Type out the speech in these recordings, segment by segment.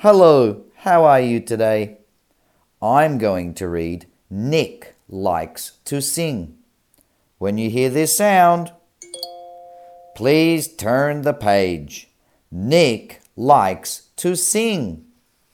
Hello, how are you today? I'm going to read Nick Likes to Sing. When you hear this sound, please turn the page. Nick likes to sing.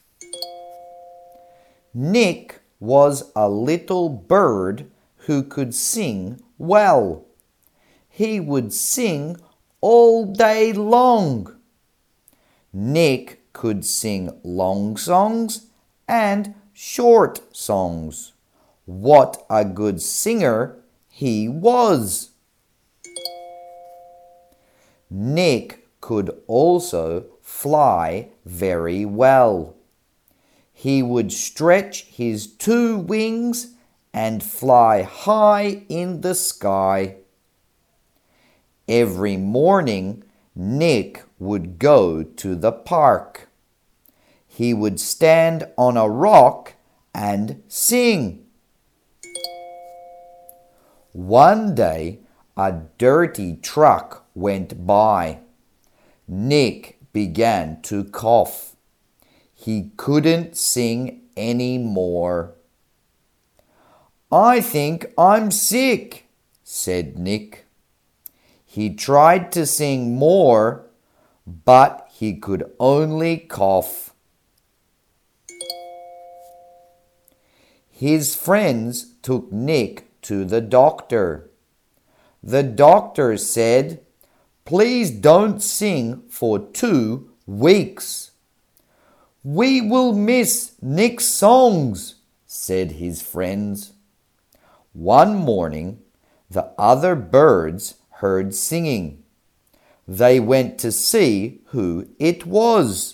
Nick was a little bird who could sing well. He would sing all day long. Nick could sing long songs and short songs. What a good singer he was! Nick could also fly very well. He would stretch his two wings and fly high in the sky. Every morning, Nick would go to the park. He would stand on a rock and sing. One day, a dirty truck went by. Nick began to cough. He couldn't sing anymore. "I think I'm sick," said Nick. He tried to sing more, but he could only cough. His friends took Nick to the doctor. The doctor said, "Please don't sing for 2 weeks." "We will miss Nick's songs," said his friends. One morning, the other birds heard singing. They went to see who it was.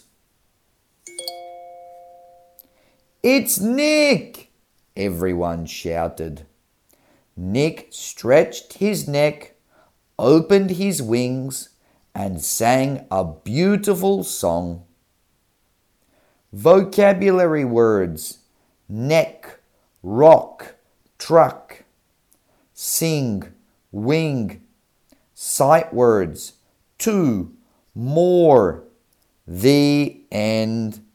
"It's Nick!" everyone shouted. Nick stretched his neck, opened his wings, and sang a beautiful song. Vocabulary words: neck, rock, truck, sing, wing. Sight words: two, more. The end.